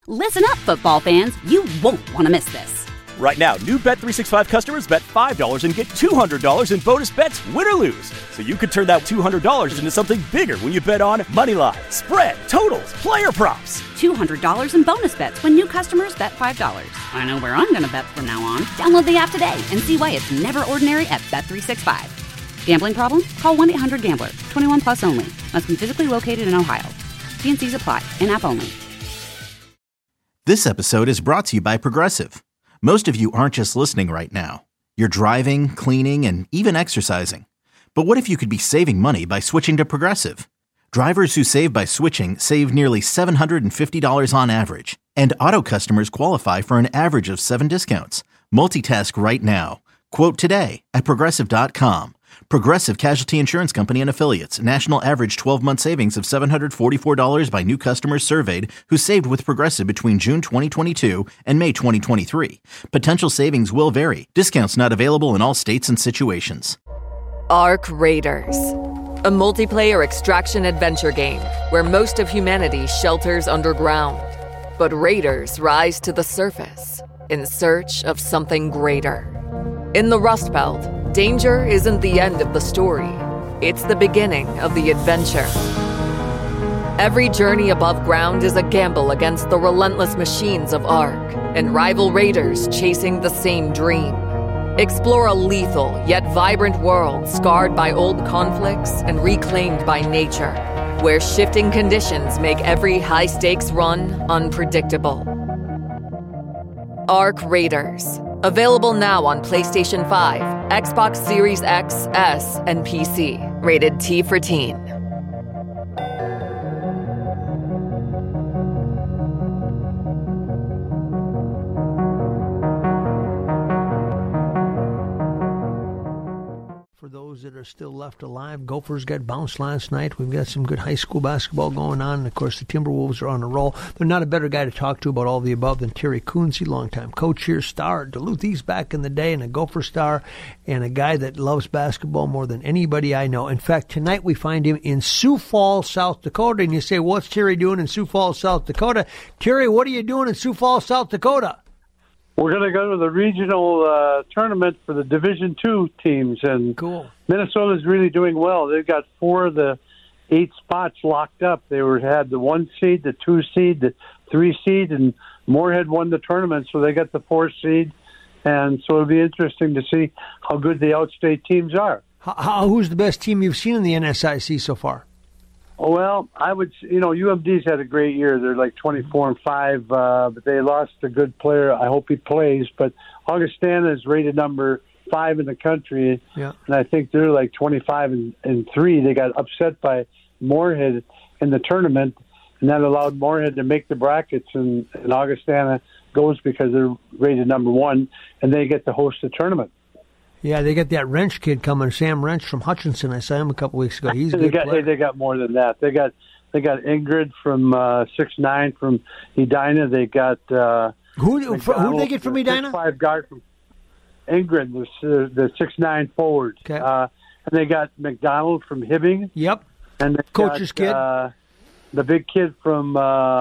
Listen up, football fans. You won't want to miss this. Right now, new Bet365 customers bet $5 and get $200 in bonus bets, win or lose. So you could turn that $200 into something bigger when you bet on moneyline, spread, totals, player props. $200 in bonus bets when new customers bet $5. I know where I'm going to bet from now on. Download the app today and see why it's never ordinary at Bet365. Gambling problem? Call 1-800-GAMBLER. 21 plus only. Must be physically located in Ohio. T&Cs apply. In-app only. This episode is brought to you by Progressive. Most of you aren't just listening right now. You're driving, cleaning, and even exercising. But what if you could be saving money by switching to Progressive? Drivers who save by switching save nearly $750 on average. And auto customers qualify for an average of 7 discounts. Multitask right now. Quote today at Progressive.com. Progressive Casualty Insurance Company and Affiliates. National average 12-month savings of $744 by new customers surveyed who saved with Progressive between June 2022 and May 2023. Potential savings will vary. Discounts not available in all states and situations. Ark Raiders, a multiplayer extraction adventure game where most of humanity shelters underground. But raiders rise to the surface in search of something greater. In the Rust Belt, danger isn't the end of the story. It's the beginning of the adventure. Every journey above ground is a gamble against the relentless machines of Ark and rival raiders chasing the same dream. Explore a lethal yet vibrant world scarred by old conflicts and reclaimed by nature, where shifting conditions make every high-stakes run unpredictable. Ark Raiders. Available now on PlayStation 5, Xbox Series X, S, and PC. Rated T for Teen. For those that are still left alive, Gophers got bounced last night. We've got some good high school basketball going on. And of course, the Timberwolves are on a roll. They're not a better guy to talk to about all the above than Terry Coonsey, longtime coach here, star at Duluth East back in the day, and a Gopher star, and a guy that loves basketball more than anybody I know. In fact, tonight we find him in Sioux Falls, South Dakota. And you say, what's Terry doing in Sioux Falls, South Dakota? Terry, what are you doing in Sioux Falls, South Dakota? We're going to go to the regional tournament for the Division II teams, and cool. Minnesota's really doing well. They've got 4 of the 8 spots locked up. They had the 1 seed, the 2 seed, the 3 seed, and Moorhead won the tournament, so they got the 4 seed. And so it'll be interesting to see how good the outstate teams are. Who's the best team you've seen in the NSIC so far? Well, I would, UMD's had a great year. They're like 24-5, but they lost a good player. I hope he plays. But Augustana is rated number 5 in the country, and I think they're like 25-3. They got upset by Moorhead in the tournament, and that allowed Moorhead to make the brackets, and Augustana goes because they're rated number 1, and they get to host the tournament. Yeah, they got that Wrench kid coming, Sam Wrench from Hutchinson. I saw him a couple weeks ago. He's a good player. They got more than that. They got Ingrid from 6'9" from Edina. They got who did they get from Edina? 6'5" guard from Ingrid, the 6'9" forward. Okay. And they got McDonald from Hibbing. Yep. And they coach's kid. The big kid from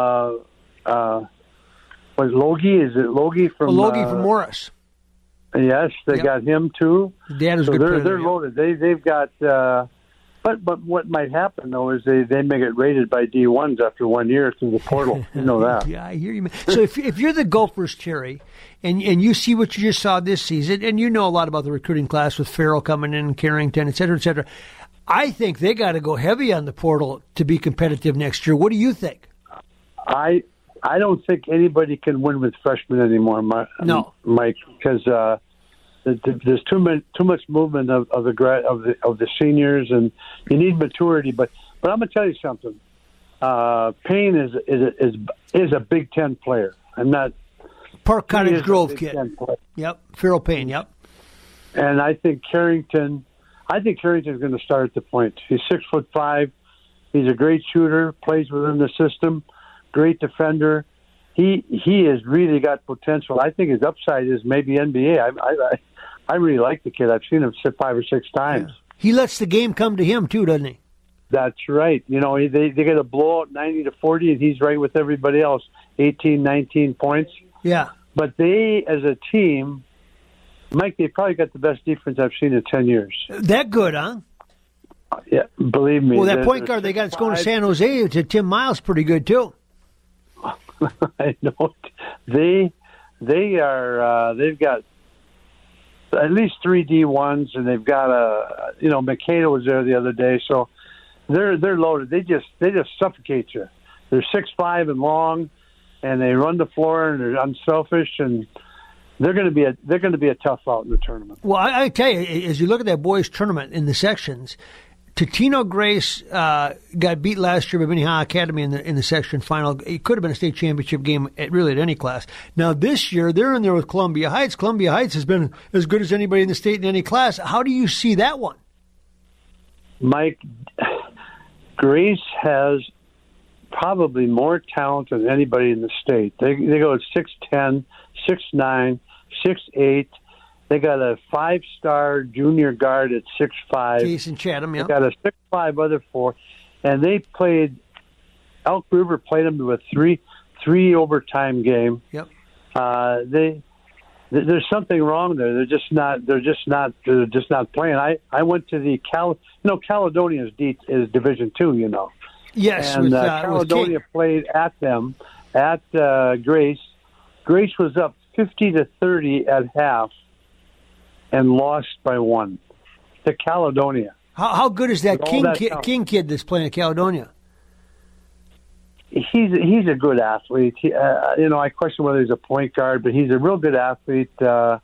Logie? Is it Logie from? Logie from Morris. Yes, they got him too. Dad is good player. They're loaded. They've got. But what might happen though is they may get rated by D1s after 1 year through the portal. You know that. Yeah, I hear you, man. So if you're the Gophers, Terry, and you see what you just saw this season, and you know a lot about the recruiting class with Farrell coming in, Carrington, et cetera, I think they got to go heavy on the portal to be competitive next year. What do you think? I don't think anybody can win with freshmen anymore, Mike, because there's too much movement of the seniors, and you need maturity. But I'm gonna tell you something. Payne is a Big Ten player. I'm not Park Cottage Grove kid. Yep, Farrell Payne. Yep. And I think Carrington's going to start at the point. He's 6'5". He's a great shooter. Plays within the system. Great defender. He has really got potential. I think his upside is maybe NBA. I really like the kid. I've seen him sit 5 or 6 times. Yeah. He lets the game come to him too, doesn't he? That's right. They get a blowout 90-40, and he's right with everybody else. 18, 19 points. Yeah. But they, as a team, Mike, they probably got the best defense I've seen in 10 years. That good, huh? Yeah, believe me. Well, that point guard they got that's going to San Jose, to Tim Miles, pretty good, too. I know. They are, they've got at least 3 D1s, and they've got Makeda was there the other day, so they're loaded. They just suffocate you. They're 6'5" and long, and they run the floor, and they're unselfish, and they're going to be a tough out in the tournament. Well, I tell you, as you look at that boys' tournament in the sections, Totino Grace got beat last year by Minnehaha Academy in the section final. It could have been a state championship game at any class. Now this year they're in there with Columbia Heights. Columbia Heights has been as good as anybody in the state in any class. How do you see that one? Mike, Grace has probably more talent than anybody in the state. They go at 6'10", 6'9", 6'8". They got a 5-star junior guard at 6'5". Jason Chatham, yeah. They got a 6'5" other 4, and they played. Elk River played them to a three overtime game. Yep. There's something wrong there. They're just not playing. I went to the Caledonia is Division II. You know. Yes, and Caledonia played at them at Grace. Grace was up 50-30 at half, and lost by 1 to Caledonia. How good is that King kid that's playing at Caledonia? He's a good athlete. I question whether he's a point guard, but he's a real good athlete. Not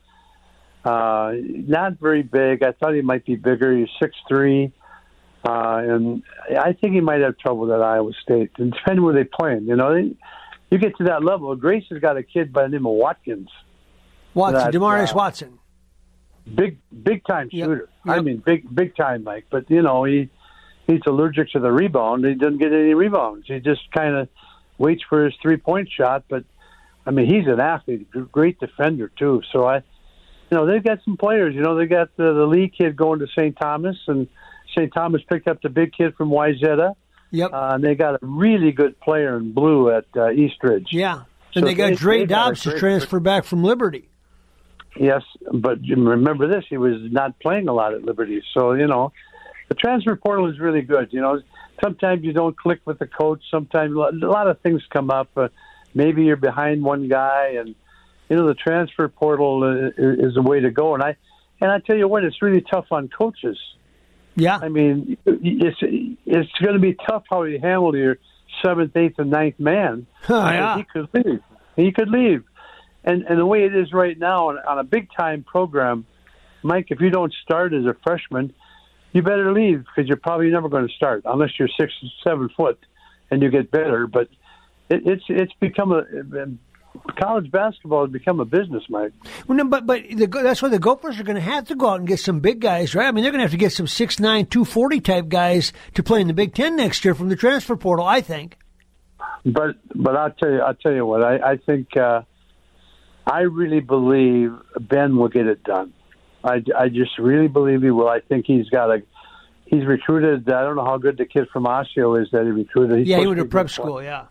very big. I thought he might be bigger. He's 6'3", and I think he might have trouble at Iowa State. And depending where they're playing, you get to that level. Grace has got a kid by the name of Watkins. Demarius Watson. Big time shooter. Yep. I mean, big time, Mike. But he's allergic to the rebound. He doesn't get any rebounds. He just kind of waits for his 3-point shot. But I mean, he's an athlete, great defender too. So they've got some players. They got the Lee kid going to St. Thomas, and St. Thomas picked up the big kid from Wayzata. Yep. And they got a really good player in blue at Eastridge. Yeah, and they got Dre Dobbs to transfer back from Liberty. Yes, but remember this, he was not playing a lot at Liberty. So, the transfer portal is really good. Sometimes you don't click with the coach. Sometimes a lot of things come up. Maybe you're behind one guy, and, the transfer portal is the way to go. And I tell you what, it's really tough on coaches. Yeah. I mean, it's going to be tough how you handle your 7th, 8th, and 9th man. Yeah. He could leave. And the way it is right now on a big-time program, Mike, if you don't start as a freshman, you better leave because you're probably never going to start unless you're 6 or 7 foot and you get better. But it's become college basketball has become a business, Mike. Well, no, but that's why the Gophers are going to have to go out and get some big guys, right? I mean, they're going to have to get some 6'9", 240 type guys to play in the Big Ten next year from the transfer portal, I think. But I'll tell you what, I think. I really believe Ben will get it done. I just really believe he will. I think he's recruited. I don't know how good the kid from Osseo is that he recruited. He went to prep school, yeah.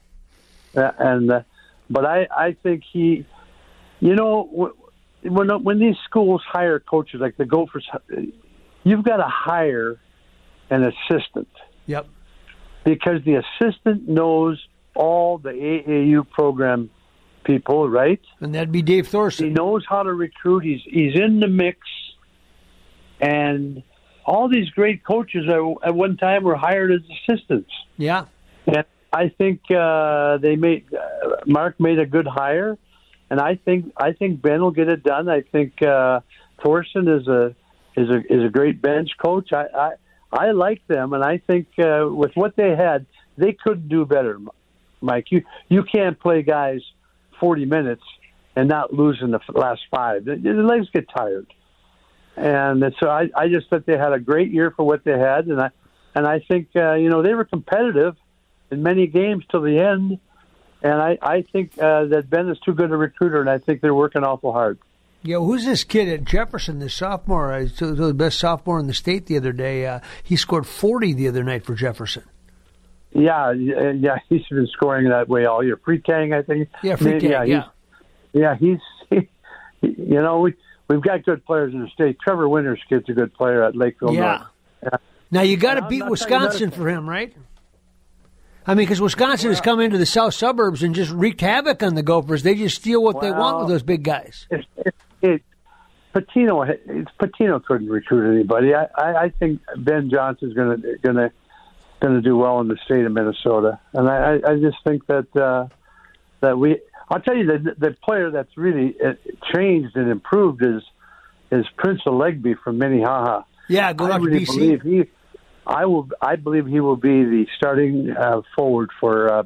But I think he, when these schools hire coaches like the Gophers, you've got to hire an assistant. Yep. Because the assistant knows all the AAU program people, right? And that'd be Dave Thorson. He knows how to recruit. He's in the mix, and all these great coaches at one time were hired as assistants. Yeah, and I think Mark made a good hire, and I think Ben will get it done. I think Thorson is a great bench coach. I like them, and I think with what they had, they could do better. Mike, you can't play guys 40 minutes and not lose in the last 5. The legs get tired. And so I just thought they had a great year for what they had. And I think, they were competitive in many games till the end. And I think that Ben is too good a recruiter, and I think they're working awful hard. Yeah, who's this kid at Jefferson, this sophomore? The best sophomore in the state the other day. He scored 40 the other night for Jefferson. Yeah, he's been scoring that way all year. Freetang, I think. Yeah, Freetang, he's you know, we've got good players in the state. Trevor Winters kid's a good player at Lakeville North. Yeah. Now, you got to beat Wisconsin for him, right? I mean, because Wisconsin has come into the south suburbs and just wreaked havoc on the Gophers. They just steal what they want with those big guys. Patino couldn't recruit anybody. I think Ben Johnson's going to do well in the state of Minnesota, and I just think that we. I'll tell you the player that's really changed and improved is Prince Alegbe from Minnehaha. Yeah, go down to BC. I believe he will be the starting forward for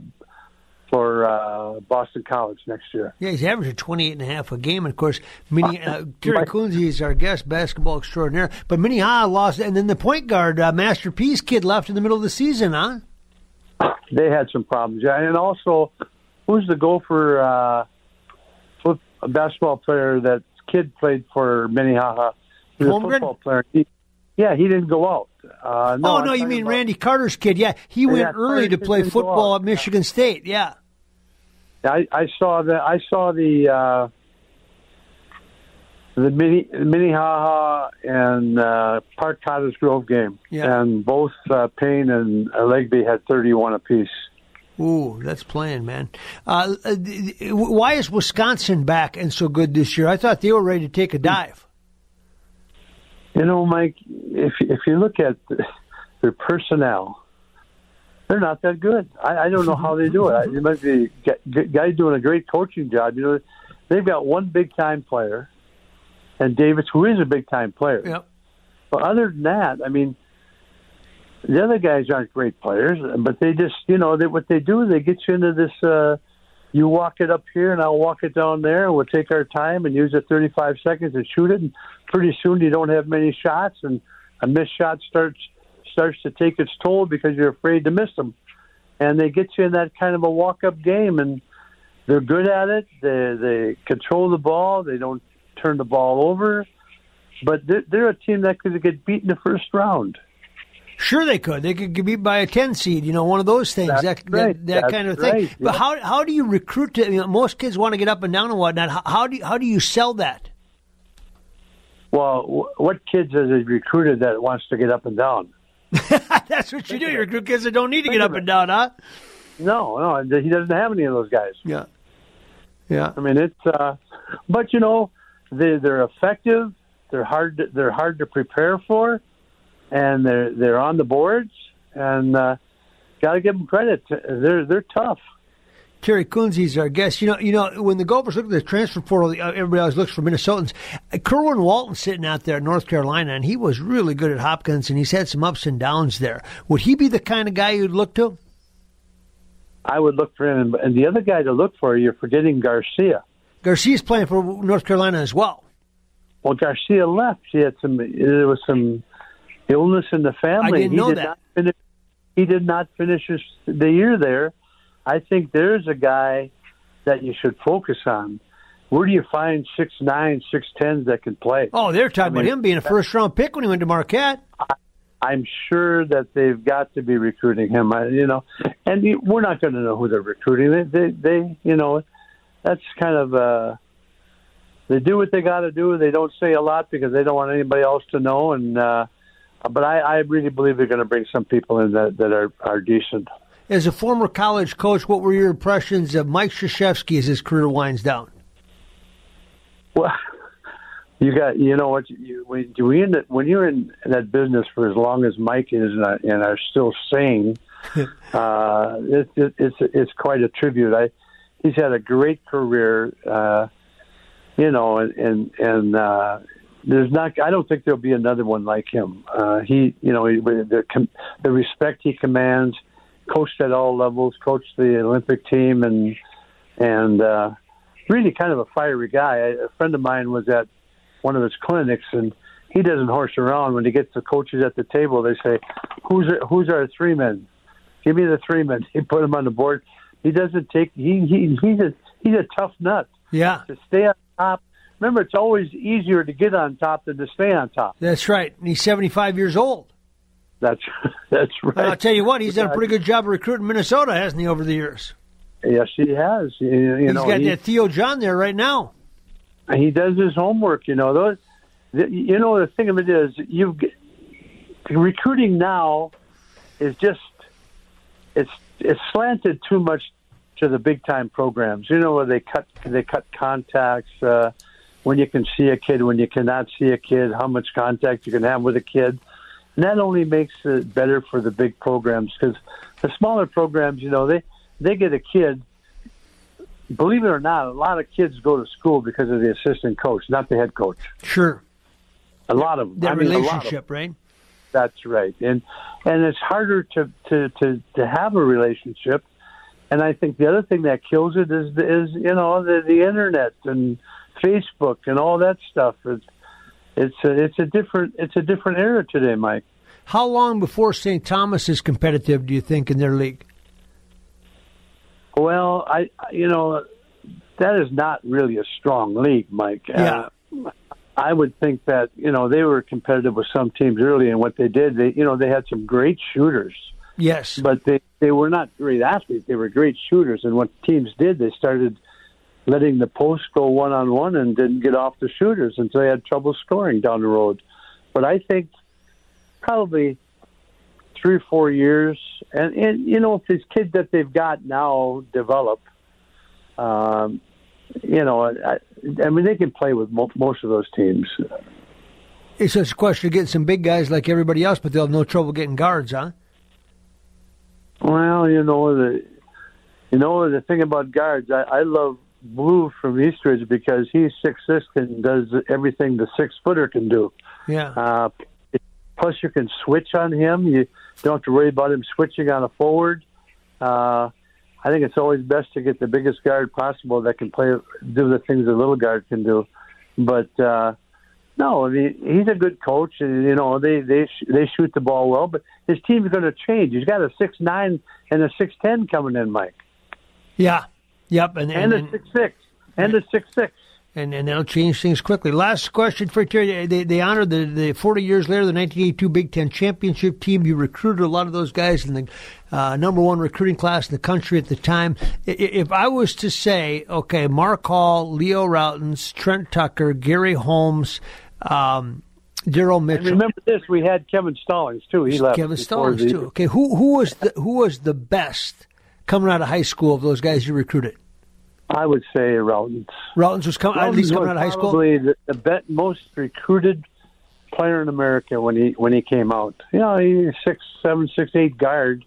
Boston College next year. Yeah, he's averaging 28.5 a game. And, of course, Terry Kunze is our guest, basketball extraordinaire. But Minnehaha lost, and then the point guard, Master P's kid, left in the middle of the season, huh? They had some problems. Yeah, and also, who's the Gopher basketball player that kid played for Minnehaha? He was a football player. He didn't go out. No, you mean Randy Carter's kid. Yeah, he went early to play football at Michigan State. Yeah. I saw the Minnehaha and Park Cottage Grove game, and both Payne and Alegbe had 31 apiece. Ooh, that's playing, man. Why is Wisconsin back and so good this year? I thought they were ready to take a dive. You know, Mike, if you look at their personnel, they're not that good. I don't know how they do it. It might be guys doing a great coaching job. You know, they've got one big-time player, and Davis, who is a big-time player. Yep. But other than that, I mean, the other guys aren't great players, but they just, what they do, they get you into this, you walk it up here and I'll walk it down there, and we'll take our time and use it 35 seconds and shoot it, and pretty soon you don't have many shots, and a missed shot starts to take its toll because you're afraid to miss them. And they get you in that kind of a walk-up game, and they're good at it. They control the ball. They don't turn the ball over. But they're a team that could get beat in the first round. Sure they could. They could get beat by a 10 seed, one of those things, that kind of thing. Right, but how do you recruit to, most kids want to get up and down and whatnot. How do you sell that? Well, what kids has he recruited that wants to get up and down? That's what you do. You recruit kids that don't need to get up and down, huh? No, he doesn't have any of those guys. Yeah. I mean, it's, but they're effective. They're hard to prepare for, and they're on the boards, and got to give them credit. They're tough. Terry Kunze is our guest. When the Gophers look at the transfer portal, everybody always looks for Minnesotans. Kerwin Walton's sitting out there in North Carolina, and he was really good at Hopkins, and he's had some ups and downs there. Would he be the kind of guy you'd look to? I would look for him. And the other guy to look for, you're forgetting Garcia. Garcia's playing for North Carolina as well. Well, Garcia left. There was some illness in the family. I didn't know that. He did not finish the year there. I think there's a guy that you should focus on. Where do you find 6'9", 6'10" that can play? Oh, they're talking about him being a first-round pick when he went to Marquette. I'm sure that they've got to be recruiting him. And we're not going to know who they're recruiting. They that's kind of they do what they got to do. They don't say a lot because they don't want anybody else to know. And but I really believe they're going to bring some people in that are decent. As a former college coach, what were your impressions of Mike Krzyzewski as his career winds down? Well, when you're in that business for as long as Mike is and are still sane, it's quite a tribute. He's had a great career, and there's not. I don't think there'll be another one like him. The respect he commands. Coached at all levels, coached the Olympic team, and really kind of a fiery guy. A friend of mine was at one of his clinics, and he doesn't horse around. When he gets the coaches at the table, they say, "Who's our three men? Give me the three men." He put them on the board. He doesn't take. He's a tough nut. Yeah. To stay on top. Remember, it's always easier to get on top than to stay on top. That's right. And he's 75 years old. That's right. I'll tell you what, he's done a pretty good job of recruiting Minnesota, hasn't he, over the years? Yes, he has. He's got that Theo John there right now. He does his homework. The thing of it is, recruiting now is just it's slanted too much to the big time programs. Where they cut contacts when you can see a kid, when you cannot see a kid, how much contact you can have with a kid, and that only makes it better for the big programs, because the smaller programs, they get a kid. Believe it or not, a lot of kids go to school because of the assistant coach, not the head coach. Sure. A lot of them. That relationship, right? That's right. And it's harder to have a relationship. And I think the other thing that kills it is the internet and Facebook and all that stuff. It's a different era today, Mike. How long before St. Thomas is competitive, do you think, in their league? Well, that is not really a strong league, Mike. Yeah. I would think that, they were competitive with some teams early, and what they did, they had some great shooters. Yes. But they were not great athletes. They were great shooters, and what teams did, they started letting the post go one-on-one and didn't get off the shooters until they had trouble scoring down the road. But I think probably 3 or 4 years, and if these kids that they've got now develop, I mean, they can play with most of those teams. It's just a question of getting some big guys like everybody else, but they'll have no trouble getting guards, huh? Well, the thing about guards, I love Blue from Eastridge because he's 6'6" and does everything the 6-footer can do. Yeah. Plus, you can switch on him. You don't have to worry about him switching on a forward. I think it's always best to get the biggest guard possible that can do the things the little guard can do. But no, I mean, he's a good coach, and they shoot the ball well. But his team's going to change. He's got a 6'9" and a 6'10" coming in, Mike. Yeah. Yep. And a 6'6" and a 6'6". And that'll change things quickly. Last question for you, Terry. They honored the 40 years later, the 1982 Big Ten Championship team. You recruited a lot of those guys in the number one recruiting class in the country at the time. If I was to say, okay, Mark Hall, Leo Routens, Trent Tucker, Gary Holmes, Daryl Mitchell. And remember this, we had Kevin Stallings, too. He left. Kevin Stallings, too. Okay, who was the best coming out of high school of those guys you recruited? I would say Routens. Routens was at least coming out of high school? Probably the most recruited player in America when he came out. He's 6'7", 6'8" guard.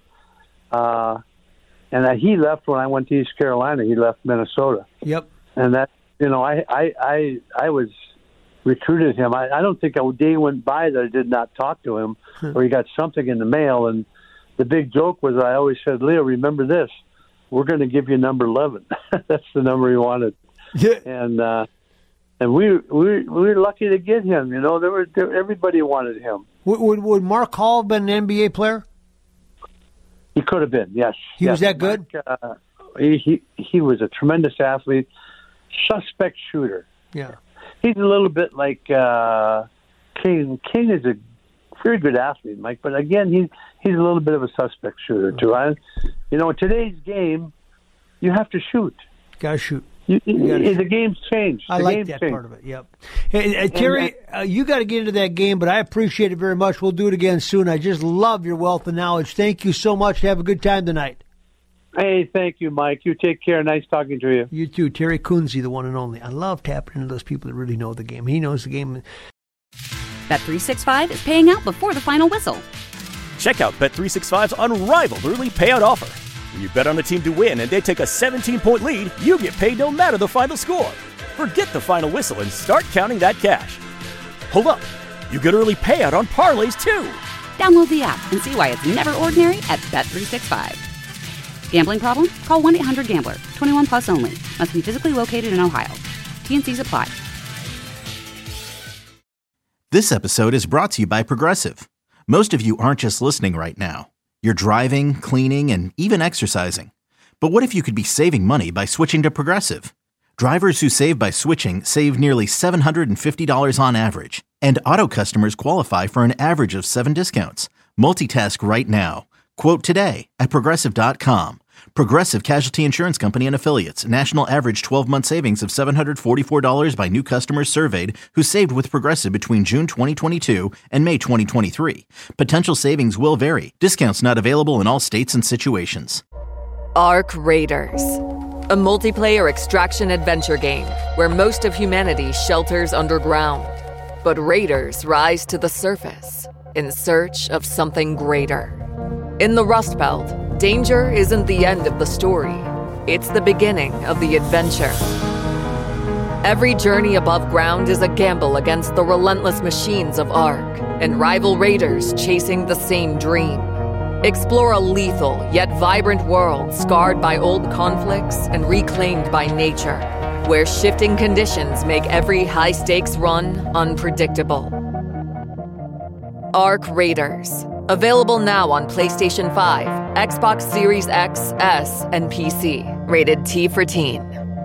And he left when I went to East Carolina. He left Minnesota. Yep. And that, I was recruited him. I don't think a day went by that I did not talk to him or he got something in the mail. And the big joke was I always said, Leo, remember this. We're going to give you number 11. That's the number he wanted. Yeah. And we were lucky to get him. Everybody wanted him. Would Mark Hall have been an NBA player? He could have been, yes. He was that good? Mark, he was a tremendous athlete, suspect shooter. Yeah. He's a little bit like King. King is a very good athlete, Mike, but again, he's a little bit of a suspect shooter, too. In today's game, you have to shoot. Got to shoot. The game's changed. I like that part of it, yep. Hey, Terry, you got to get into that game, but I appreciate it very much. We'll do it again soon. I just love your wealth of knowledge. Thank you so much. Have a good time tonight. Hey, thank you, Mike. You take care. Nice talking to you. You too. Terry Kunze, the one and only. I love tapping into those people that really know the game. He knows the game. Bet365 is paying out before the final whistle. Check out Bet365's unrivaled early payout offer. When you bet on a team to win and they take a 17-point lead, you get paid no matter the final score. Forget the final whistle and start counting that cash. Hold up. You get early payout on parlays, too. Download the app and see why it's never ordinary at Bet365. Gambling problem? Call 1-800-GAMBLER. 21 plus only. Must be physically located in Ohio. T&Cs apply. This episode is brought to you by Progressive. Most of you aren't just listening right now. You're driving, cleaning, and even exercising. But what if you could be saving money by switching to Progressive? Drivers who save by switching save nearly $750 on average. And auto customers qualify for an average of 7 discounts. Multitask right now. Quote today at Progressive.com. Progressive Casualty Insurance Company and Affiliates. National average 12-month savings of $744 by new customers surveyed who saved with Progressive between June 2022 and May 2023. Potential savings will vary. Discounts not available in all states and situations. Ark Raiders, a multiplayer extraction adventure game where most of humanity shelters underground. But raiders rise to the surface in search of something greater. In the Rust Belt, danger isn't the end of the story. It's the beginning of the adventure. Every journey above ground is a gamble against the relentless machines of Ark and rival raiders chasing the same dream. Explore a lethal yet vibrant world scarred by old conflicts and reclaimed by nature, where shifting conditions make every high-stakes run unpredictable. Ark Raiders. Available now on PlayStation 5, Xbox Series X, S, and PC. Rated T for Teen.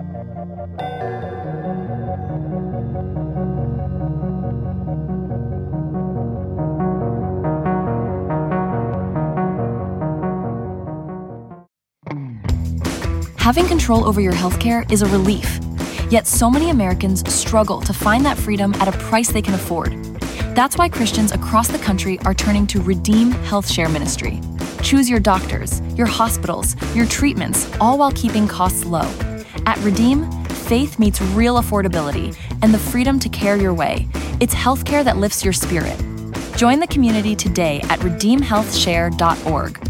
Having control over your healthcare is a relief. Yet so many Americans struggle to find that freedom at a price they can afford. That's why Christians across the country are turning to Redeem Health Share Ministry. Choose your doctors, your hospitals, your treatments, all while keeping costs low. At Redeem, faith meets real affordability and the freedom to care your way. It's healthcare that lifts your spirit. Join the community today at redeemhealthshare.org.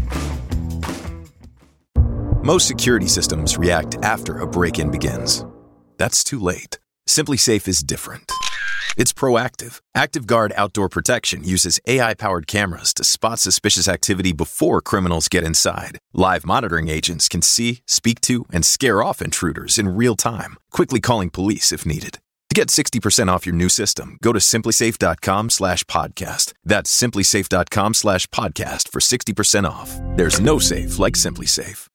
Most security systems react after a break-in begins. That's too late. SimpliSafe is different. It's proactive. ActiveGuard Outdoor Protection uses AI-powered cameras to spot suspicious activity before criminals get inside. Live monitoring agents can see, speak to, and scare off intruders in real time, quickly calling police if needed. To get 60% off your new system, go to SimpliSafe.com/podcast. That's SimpliSafe.com/podcast for 60% off. There's no safe like SimpliSafe.